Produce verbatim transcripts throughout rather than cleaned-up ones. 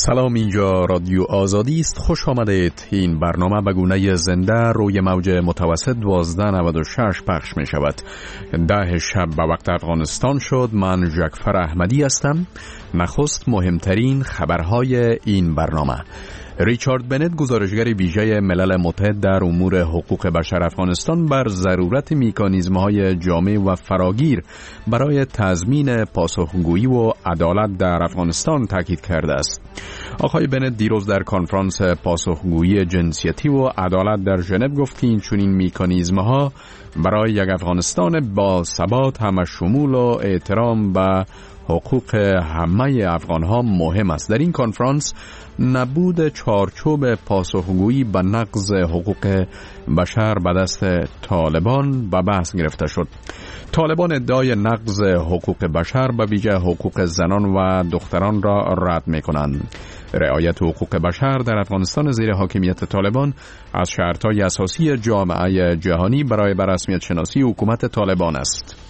سلام، اینجا رادیو آزادی است. خوش آمدید. این برنامه به گونه زنده روی موج متوسط دوازده نود و شش پخش می شود. ده شب به وقت افغانستان شد. من جعفر احمدی هستم. نخست مهمترین خبرهای این برنامه. ریچارد بنت، گزارشگر ویژه ملل متحد در امور حقوق بشر افغانستان، بر ضرورت مکانیزم‌های جامع و فراگیر برای تضمین پاسخگویی و عدالت در افغانستان تاکید کرده است. آقای بنت دیروز در کنفرانس پاسخگویی جنسیتی و عدالت در ژنو گفت که این چنین مکانیزم‌ها برای یک افغانستان با ثبات، همشمول و احترام به حقوق همه افغان‌ها مهم است. در این کنفرانس نبود چارچوب پاسخگویی به نقض حقوق بشر به دست طالبان به بحث گرفته شد. طالبان ادعای نقض حقوق بشر به ویژه حقوق زنان و دختران را رد می‌کنند. رعایت حقوق بشر در افغانستان زیر حاکمیت طالبان از شرط‌های اساسی جامعه جهانی برای به رسمیت شناسی حکومت طالبان است.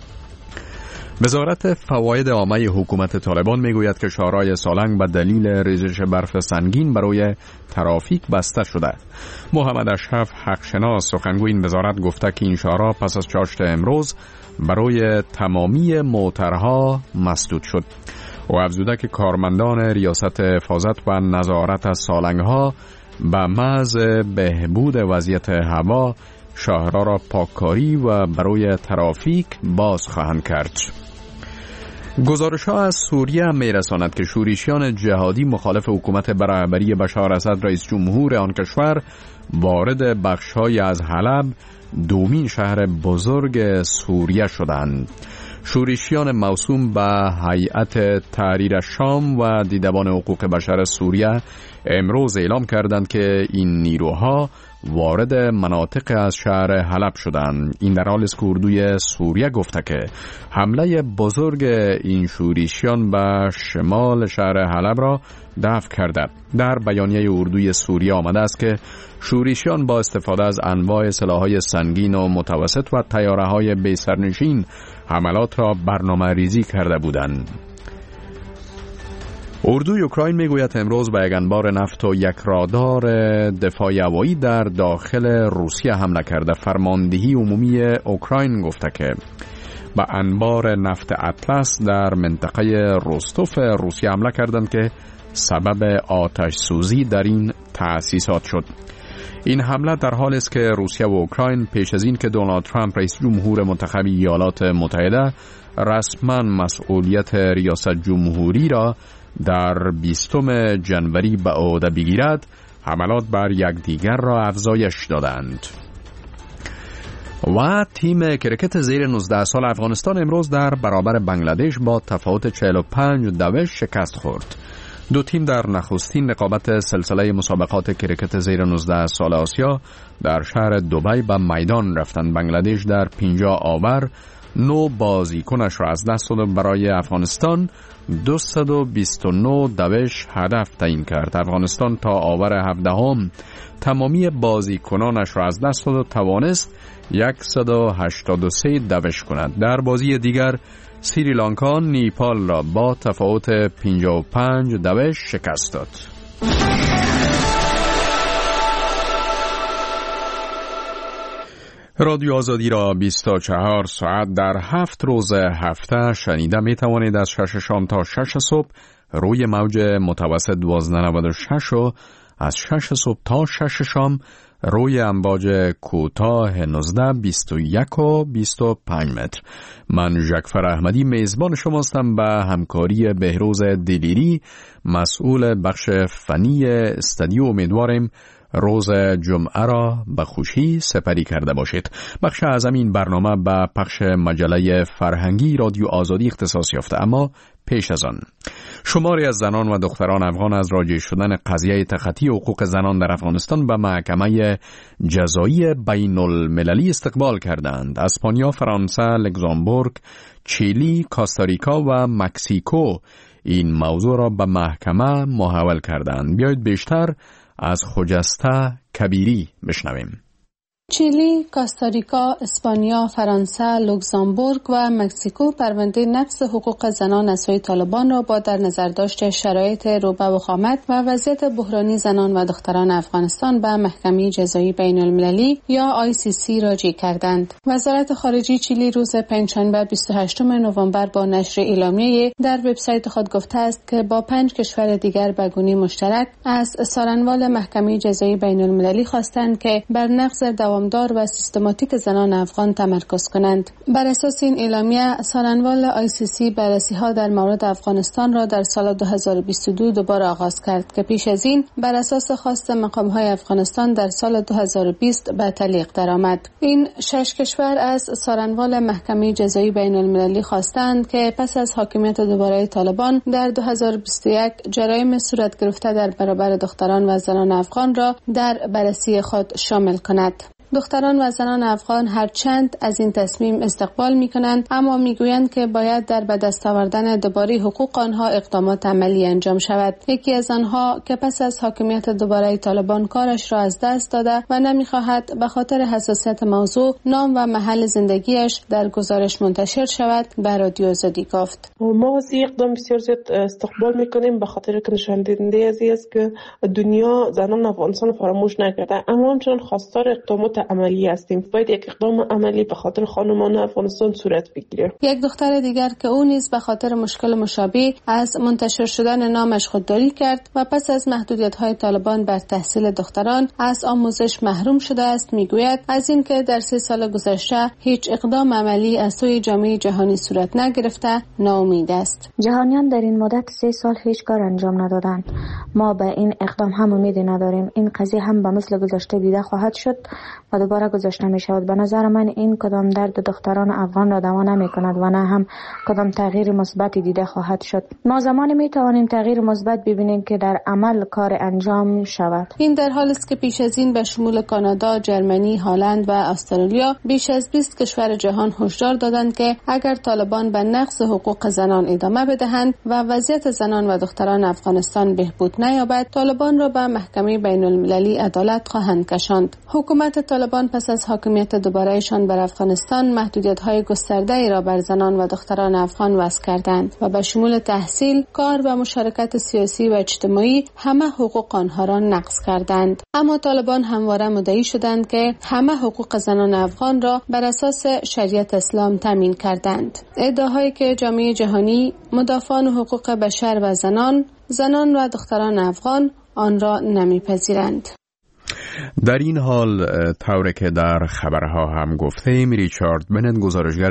وزارت فواید عامه حکومت طالبان میگوید که شاهراه سالنگ به دلیل ریزش برف سنگین برای ترافیک بسته شده. محمد اشرف حقشناس سخنگوی این وزارت گفته که این شاهراه پس از چاشت امروز برای تمامی موترها مسدود شد. او افزوده که کارمندان ریاست حفاظت و نظارت از سالنگ‌ها به محض بهبود وضعیت هوا شاهراه را پاککاری و برای ترافیک باز خواهند کرد. گزارش‌ها از سوریه می‌رساند که شورشیان جهادی مخالف حکومت رهبری بشار اسد رئیس جمهور آن کشور وارد بخش‌های از حلب، دومین شهر بزرگ سوریه شدند. شورشیان موسوم به هیئت تحریر شام و دیدبان حقوق بشر سوریه امروز اعلام کردند که این نیروها وارد مناطق از شهر حلب شدند. این در حالی است که اردوی سوریه گفته که حمله بزرگ این شورشیان به شمال شهر حلب را دفع کرده. در بیانیه اردوی سوریه آمده است که شورشیان با استفاده از انواع سلاح‌های سنگین و متوسط و طیاره‌های بی سرنشین حملات را برنامه ریزی کرده بودند. اردوی اوکراین میگوید امروز به یک انبار نفت و یک رادار دفاع هوایی در داخل روسیه حمله کرده. فرماندهی عمومی اوکراین گفته که به انبار نفت اطلس در منطقه روستوف روسیه حمله کردند که سبب آتش سوزی در این تأسیسات شد. این حمله در حالی است که روسیه و اوکراین پیش از این که دونالد ترامپ رئیس جمهور منتخب ایالات متحده رسما مسئولیت ریاست جمهوری را در بیستم جنوری به عهده بگیرد، حملات بر یکدیگر را افزایش دادند. و تیم کرکت زیر نوزده سال افغانستان امروز در برابر بنگلادش با تفاوت چهل و پنج دوش شکست خورد. دو تیم در نخستین رقابت سلسله مسابقات کرکت زیر نوزده سال آسیا در شهر دبی به میدان رفتند. بنگلادش در پنجاه آور نو بازیکنش را از دست داد. برای افغانستان دویست و بیست و نه دوش هدف تعیین کرد. افغانستان تا آور هفدهم تمامی بازیکنانش را از دست داد و توانست صد و هشتاد و سه دوش کند. در بازی دیگر سریلانکا نیپال را با تفاوت پنجاه و پنج دوش شکست داد. رادیو آزادی را بیست و چهار ساعت در هفت روز هفته شنیده می توانید. از شش شام تا شش صبح روی موج متوسط دوازده نود و شش و از شش صبح تا شش شام روی امواج کوتاه نوزده، بیست و یک و بیست و پنج متر. من جعفر احمدی میزبان شماستم. به همکاری بهروز دلیری مسئول بخش فنی استودیو امیدواریم روز جمعه را به خوشی سپری کرده باشید. بخش اعظم این برنامه به پخش مجله فرهنگی رادیو آزادی اختصاص یافته. اما پیش از آن شماری از زنان و دختران افغان از راجع شدن قضیه تخطی حقوق زنان در افغانستان به محکمه جزایی بین المللی استقبال کردند. اسپانیا، فرانسه، لوکزامبورگ، چیلی، کاستاریکا و مکزیکو این موضوع را به محکمه محول کردند. بیایید بیشتر از خجسته کبیری بشنویم. چیلی، کوستاریکا، اسپانیا، فرانسه، لوکزامبورگ و مکزیکو پرونده نقض حقوق زنان از سوی طالبان را با در نظر داشت شرایط روبه و خامت و وضعیت بحرانی زنان و دختران افغانستان به محکمه جزایی بین المللی یا آی سی سی راجع کردند. وزارت خارجه چیلی روز پنجشنبه بیست و هشتم نوامبر با نشر اعلامیه در وبسایت خود گفته است که با پنج کشور دیگر به گونه مشترک از سارنوال محکمه جزایی بین المللی خواستند که بر نقض دوامدار و سیستماتیک زنان افغان تمرکز کنند. بر اساس این اعلامیه سارنوال آی سی سی بررسی‌ها در مورد افغانستان را در سال دو هزار و بیست و دو دوباره آغاز کرد که پیش از این بر اساس خواست مقام‌های افغانستان در سال دو هزار و بیست به تعلیق درآمد. این شش کشور از سارنوال محکمه جزایی بین المللی خواستند که پس از حاکمیت دوباره طالبان در دو هزار و بیست و یک جرایم صورت گرفته در برابر دختران و زنان افغان را در بررسی خود شامل کند. دختران و زنان افغان هرچند از این تصمیم استقبال می‌کنند اما می‌گویند که باید در به دست آوردن دوباره حقوق آنها اقدامات عملی انجام شود. یکی از آنها که پس از حاکمیت دوباره طالبان کارش را از دست داده و نمی‌خواهد به خاطر حساسیت موضوع نام و محل زندگیش در گزارش منتشر شود به رادیو آزادی گفت. ما از این اقدام بسیار زیاد استقبال می‌کنیم به خاطر که نشان دهنده از است که دنیا زنان افغانستان فراموش نکرده، اما همچنان خواستار اقدامات عملی هستیم. باید یک اقدام عملی به خاطر خانمان افغانستان صورت بگیره. یک دختر دیگر که او نیز به خاطر مشکل مشابه از منتشر شدن نامش خودداری کرد و پس از محدودیت‌های طالبان بر تحصیل دختران از آموزش محروم شده است میگوید از اینکه در سه سال گذشته هیچ اقدام عملی از سوی جامعه جهانی صورت نگرفته ناامید است. جهانیان در این مدت سه سال هیچ کار انجام ندادند. ما به این اقدام هم امیدی نداریم. این قضیه هم به مثل گذشته دیده خواهد شد و دوباره گذاشته می شود. به نظر من این کدام درد دختران افغان را دوا نمی کند و نه هم کدام تغییر مثبتی دیده خواهد شد. ما زمانی می توانیم تغییر مثبت ببینیم که در عمل کار انجام شود. این در حالی است که پیش از این به شمول کانادا، جرمنی، هلند و استرالیا بیش از بیست کشور جهان هشدار دادند که اگر طالبان به نقض حقوق زنان ادامه بدهند و وضعیت زنان و دختران افغانستان بهبود نیابد، طالبان را به محکمه بین المللی عدالت خواهند کشاند. حکومت طالبان پس از حاکمیت دوبارهشان بر افغانستان محدودیت‌های گسترده‌ای را بر زنان و دختران افغان وضع کردند و به شمول تحصیل، کار و مشارکت سیاسی و اجتماعی همه حقوق آنها را نقض کردند. اما طالبان همواره مدعی شدند که همه حقوق زنان افغان را بر اساس شریعت اسلام تامین کردند. ادعاهایی که جامعه جهانی، مدافعان حقوق بشر و زنان، زنان و دختران افغان آن را نمی‌پذیرند. در این حال طوری که در خبرها هم گفتیم، ریچارد بنت گزارشگر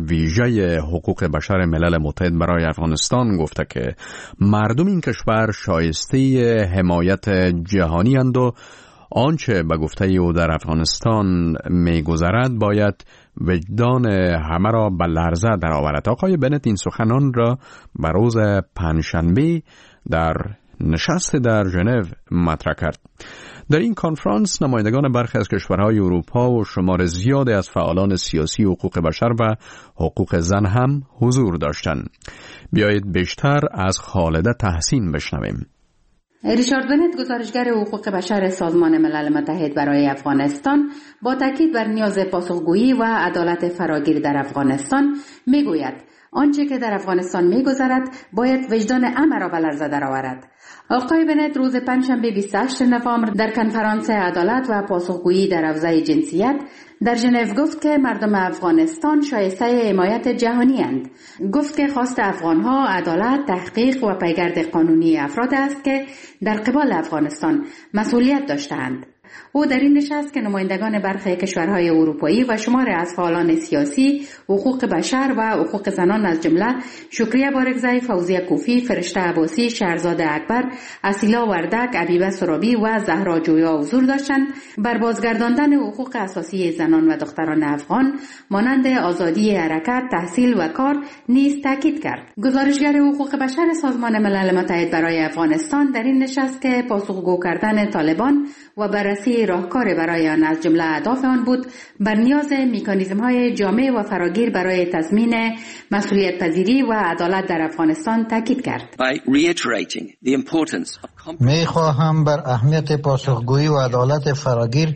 ویژه حقوق بشر ملل متحد برای افغانستان گفته که مردم این کشور شایسته حمایت جهانی اند و آنچه به گفته او در افغانستان می‌گذرد باید وجدان همه را به لرزه درآورد. آقای بنت این سخنان را به روز پنجشنبه در نشست در ژنو مطرح کرد. در این کنفرانس نمایندگان برخی از کشورهای اروپا و شمار زیادی از فعالان سیاسی حقوق بشر و حقوق زن هم حضور داشتند. بیایید بیشتر از خالده تحسین بشنویم. ریچارد بنت گزارشگر حقوق بشر سازمان ملل متحد برای افغانستان با تاکید بر نیاز پاسخگویی و عدالت فراگیر در افغانستان میگوید آنچه که در افغانستان میگذرد باید وجدان همه را به لرزه درآورد. آقای بنت روز پنجشنبه بیست و هشتم نوامبر در کنفرانس عدالت و پاسخگویی در حوزه جنسیت در ژنو گفت که مردم افغانستان شایسته حمایت جهانی اند. گفت که خواست افغانها عدالت، تحقیق و پیگرد قانونی افراد است که در قبال افغانستان مسئولیت داشتند. او در این نشست که نمایندگان برخی کشورهای اروپایی و شمار از فعالان سیاسی، حقوق بشر و حقوق زنان از جمله شکریه بارگزی، فوزیه کوفی، فرشته عباسی، شهرزاد اکبر، اصیلا وردک، عبیبه سرابی و زهرا جویا حضور داشتند، بر بازگرداندن حقوق اساسی زنان و دختران افغان مانند آزادی حرکت، تحصیل و کار نیز تاکید کرد. گزارشگر حقوق بشر سازمان ملل متحد برای افغانستان در این نشست که پاسخگو کردن طالبان و بررسی راهکار برای آن از جمله اهداف آن بود، بر نیاز مکانیزم‌های جامع و فراگیر برای تضمین مسئولیت پذیری و عدالت در افغانستان تاکید کرد. می خواهم بر اهمیت پاسخگویی و عدالت فراگیر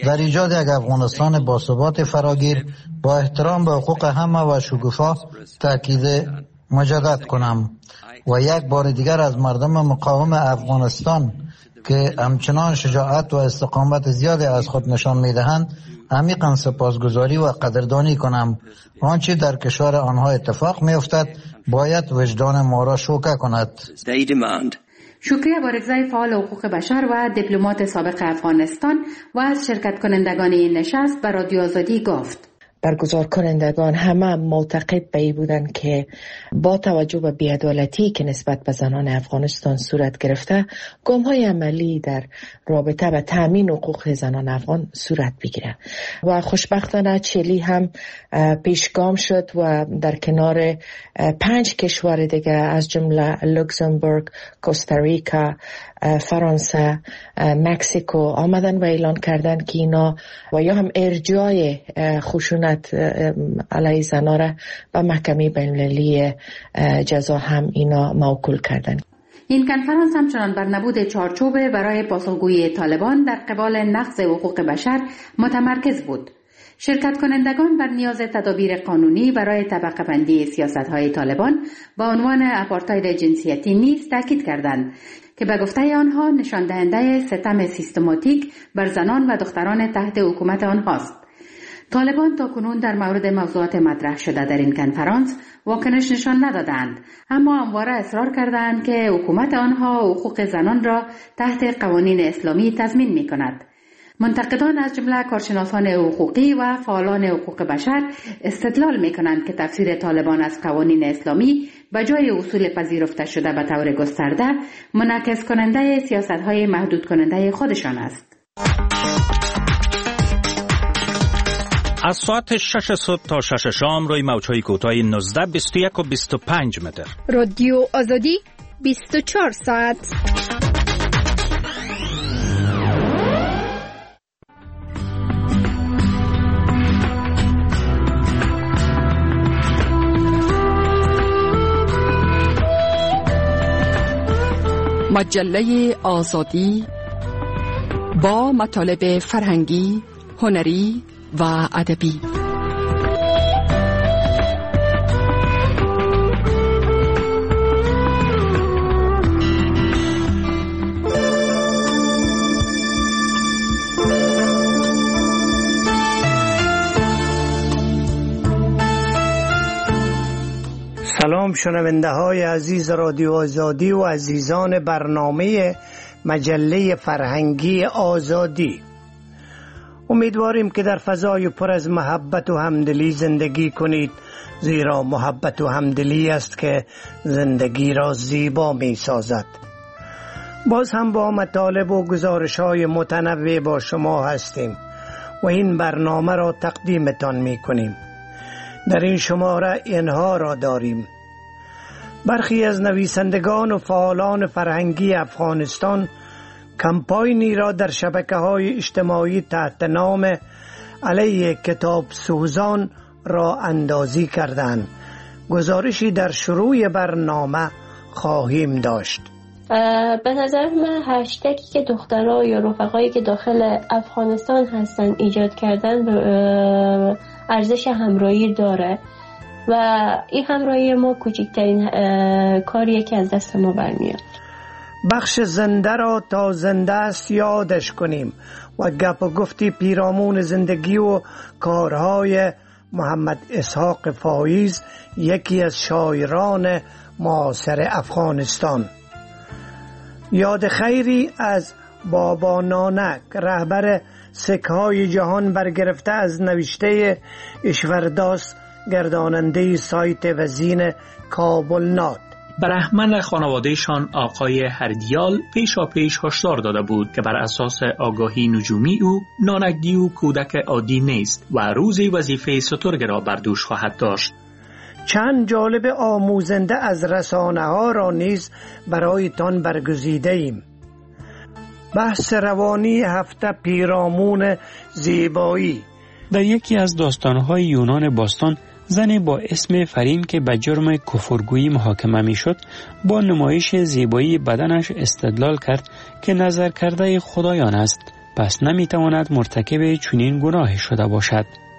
در ایجاد یک افغانستان باثبات فراگیر با احترام به حقوق همه و شکوفا تاکید مجدد کنم و یک بار دیگر از مردم مقاوم افغانستان که همچنان شجاعت و استقامت زیادی از خود نشان میدهند عمیقاً سپاسگزاری و قدردانی کنم. آنچه در کشور آنها اتفاق میافتد باید وجدان ما را شوکه کند. شکریه بارگزای فعال حقوق بشر و دیپلمات سابق افغانستان و از شرکت کنندگان این نشست به رادیو آزادی گفت. برگزار کنندگان همه معتقد به این بودند که با توجه به بی‌عدالتی که نسبت به زنان افغانستان صورت گرفته، گام‌های عملی در رابطه به تامین حقوق زنان افغان صورت بگیره و خوشبختانه چلی هم پیشگام شد و در کنار پنج کشور دیگه از جمله لوکزامبورگ، کوستاریکا، فرانسه، مکزیکو آمدن و اعلان کردن که اینا و یا هم ارجاع خشونت علیه زنان را به محکمه بین‌المللی جزا هم اینا موکول کردن. این کنفرانس همچنان بر نبود چارچوب برای پاسخگویی طالبان در قبال نقض حقوق بشر متمرکز بود. شرکت کنندگان بر نیاز تدابیر قانونی برای طبقه بندی سیاست‌های طالبان با عنوان آپارتاید جنسیتی نیز تاکید کردند که به گفته آنها نشان دهنده ستم سیستماتیک بر زنان و دختران تحت حکومت آنهاست. طالبان تاکنون در مورد موضوعات مطرح شده در این کنفرانس واکنش نشان ندادند، اما همواره اصرار کردند که حکومت آنها حقوق زنان را تحت قوانین اسلامی تضمین می کند. منتقدان از جمله کارشناسان حقوقی و فعالان حقوق بشر استدلال می کنند که تفسیر طالبان از قوانین اسلامی به جای اصول پذیرفته شده به طور گسترده منعکس کننده سیاست‌های محدود کننده خودشان است. از ساعت شش صبح تا شش شام روی موج‌های کوتاه نوزده، بیست و یک و بیست و پنج متر. رادیو آزادی بیست و چهار ساعت. مجله آزادی با مطالب فرهنگی، هنری و ادبی. سلام شنونده های عزیز رادیو آزادی و عزیزان برنامه مجله فرهنگی آزادی. امیدواریم که در فضای پر از محبت و همدلی زندگی کنید، زیرا محبت و همدلی است که زندگی را زیبا می سازد. باز هم با مطالب و گزارش های متنوع با شما هستیم و این برنامه را تقدیمتان می کنیم. در این شماره اینها را داریم: برخی از نویسندگان و فعالان فرهنگی افغانستان کمپاینی را در شبکه‌های اجتماعی تحت نام علیه کتاب سوزان را اندازی کردند. گزارشی در شروع برنامه خواهیم داشت. به نظر من هشتگی که دخترها یا رفقایی که داخل افغانستان هستن ایجاد کردن ارزش همراهی داره و این همراهی ما کوچکترین کاریه که از دست ما برمیاد. بخش زنده را تا زنده است یادش کنیم و گپ و گفتی پیرامون زندگی و کارهای محمد اسحاق فایز، یکی از شاعران معاصر افغانستان. یاد خیری از بابا نانک، رهبر سکهای جهان برگرفته از نوشته اشورداس، گرداننده سایت وزین کابل نات. برهمن خانوادهشان آقای هردیال پیشا پیش هشدار داده بود که بر اساس آگاهی نجومی او نانکگی و کودک عادی نیست و روزی وظیفه سترگ را بر دوش خواهد داشت. چند جالب آموزنده از رسانه ها را نیز برای تان برگزیده ایم. بحث روانی هفته پیرامون زیبایی. در یکی از داستانهای یونان باستان، زنی با اسم فریم که به جرم کفرگویی محاکمه می شد با نمایش زیبایی بدنش استدلال کرد که نظر کرده خدایان است. پس نمیتواند مرتکب چنین گناهی شده باشد.